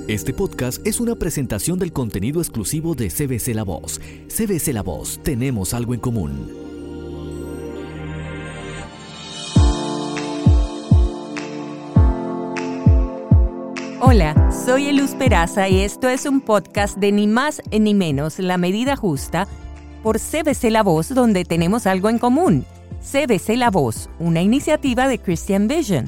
Este podcast es una presentación del contenido exclusivo de CBC La Voz. CBC La Voz, tenemos algo en común. Hola, soy Eluz Peraza y esto es un podcast de ni más ni menos La Medida Justa por CBC La Voz, donde tenemos algo en común. CBC La Voz, una iniciativa de Christian Vision.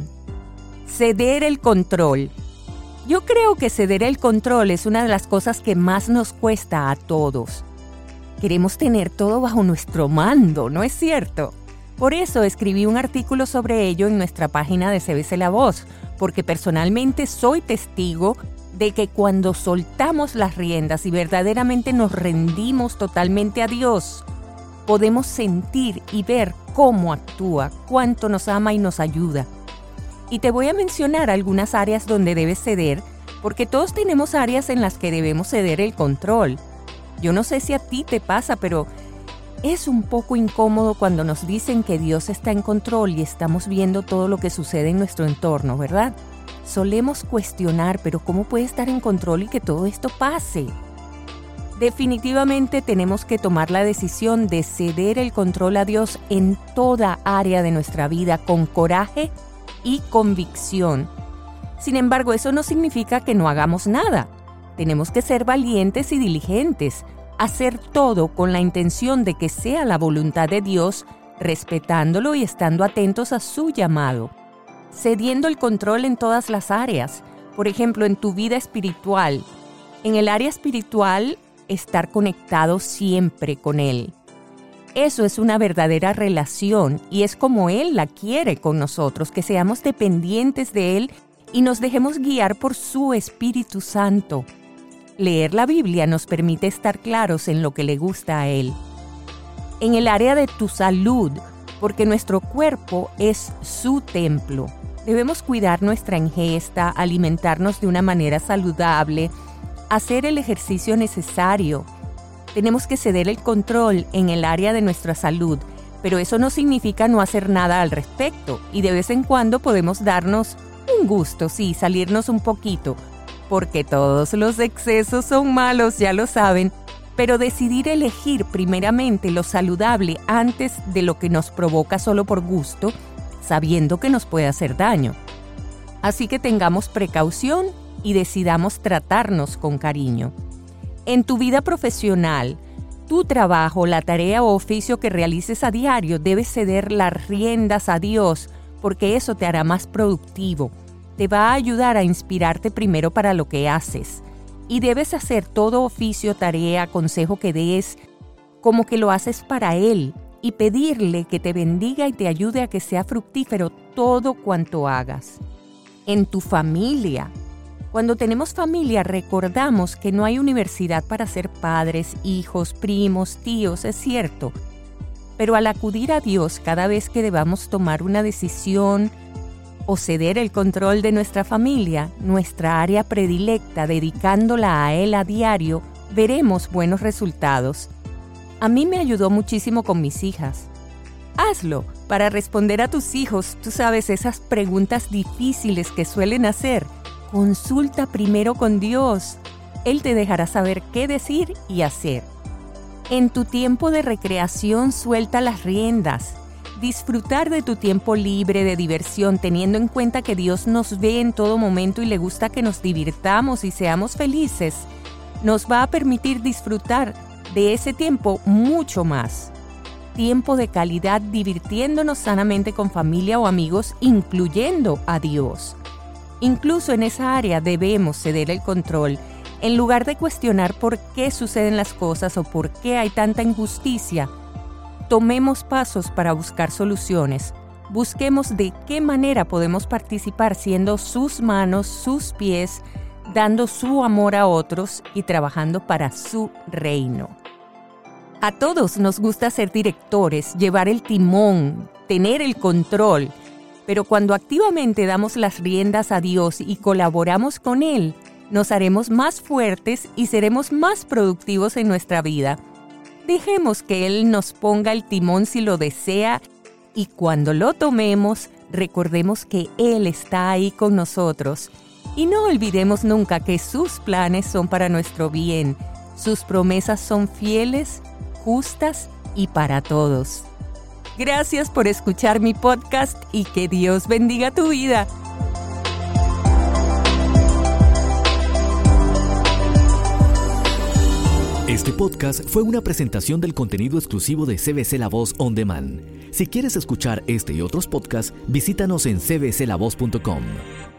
Ceder el control. Yo creo que ceder el control es una de las cosas que más nos cuesta a todos. Queremos tener todo bajo nuestro mando, ¿no es cierto? Por eso escribí un artículo sobre ello en nuestra página de CBC La Voz, porque personalmente soy testigo de que cuando soltamos las riendas y verdaderamente nos rendimos totalmente a Dios, podemos sentir y ver cómo actúa, cuánto nos ama y nos ayuda. Y te voy a mencionar algunas áreas donde debes ceder, porque todos tenemos áreas en las que debemos ceder el control. Yo no sé si a ti te pasa, pero es un poco incómodo cuando nos dicen que Dios está en control y estamos viendo todo lo que sucede en nuestro entorno, ¿verdad? Solemos cuestionar, pero ¿cómo puede estar en control y que todo esto pase? Definitivamente tenemos que tomar la decisión de ceder el control a Dios en toda área de nuestra vida con coraje y convicción. Sin embargo, eso no significa que no hagamos nada. Tenemos que ser valientes y diligentes, hacer todo con la intención de que sea la voluntad de Dios, respetándolo y estando atentos a su llamado. Cediendo el control en todas las áreas. Por ejemplo, en tu vida espiritual. En el área espiritual, estar conectado siempre con Él. Eso es una verdadera relación y es como Él la quiere con nosotros, que seamos dependientes de Él y nos dejemos guiar por su Espíritu Santo. Leer la Biblia nos permite estar claros en lo que le gusta a Él. En el área de tu salud, porque nuestro cuerpo es su templo. Debemos cuidar nuestra ingesta, alimentarnos de una manera saludable, hacer el ejercicio necesario. Tenemos que ceder el control en el área de nuestra salud, pero eso no significa no hacer nada al respecto. Y de vez en cuando podemos darnos un gusto, sí, salirnos un poquito, porque todos los excesos son malos, ya lo saben, pero decidir elegir primeramente lo saludable antes de lo que nos provoca solo por gusto, sabiendo que nos puede hacer daño. Así que tengamos precaución y decidamos tratarnos con cariño. En tu vida profesional, tu trabajo, la tarea o oficio que realices a diario, debes ceder las riendas a Dios, porque eso te hará más productivo. Te va a ayudar a inspirarte primero para lo que haces. Y debes hacer todo oficio, tarea, consejo que des, como que lo haces para Él, y pedirle que te bendiga y te ayude a que sea fructífero todo cuanto hagas. En tu familia. Cuando tenemos familia, recordamos que no hay universidad para ser padres, hijos, primos, tíos, es cierto. Pero al acudir a Dios cada vez que debamos tomar una decisión o ceder el control de nuestra familia, nuestra área predilecta, dedicándola a Él a diario, veremos buenos resultados. A mí me ayudó muchísimo con mis hijas. Hazlo para responder a tus hijos, tú sabes, esas preguntas difíciles que suelen hacer. Consulta primero con Dios. Él te dejará saber qué decir y hacer. En tu tiempo de recreación, suelta las riendas. Disfrutar de tu tiempo libre de diversión, teniendo en cuenta que Dios nos ve en todo momento y le gusta que nos divirtamos y seamos felices, nos va a permitir disfrutar de ese tiempo mucho más. Tiempo de calidad divirtiéndonos sanamente con familia o amigos, incluyendo a Dios. Incluso en esa área debemos ceder el control, en lugar de cuestionar por qué suceden las cosas o por qué hay tanta injusticia. Tomemos pasos para buscar soluciones. Busquemos de qué manera podemos participar siendo sus manos, sus pies, dando su amor a otros y trabajando para su reino. A todos nos gusta ser directores, llevar el timón, tener el control. Pero cuando activamente damos las riendas a Dios y colaboramos con Él, nos haremos más fuertes y seremos más productivos en nuestra vida. Dejemos que Él nos ponga el timón si lo desea y cuando lo tomemos, recordemos que Él está ahí con nosotros Y no olvidemos nunca que sus planes son para nuestro bien. Sus promesas son fieles, justas y para todos. Gracias por escuchar mi podcast y que Dios bendiga tu vida. Este podcast fue una presentación del contenido exclusivo de CBC La Voz On Demand. Si quieres escuchar este y otros podcasts, visítanos en cbclavoz.com.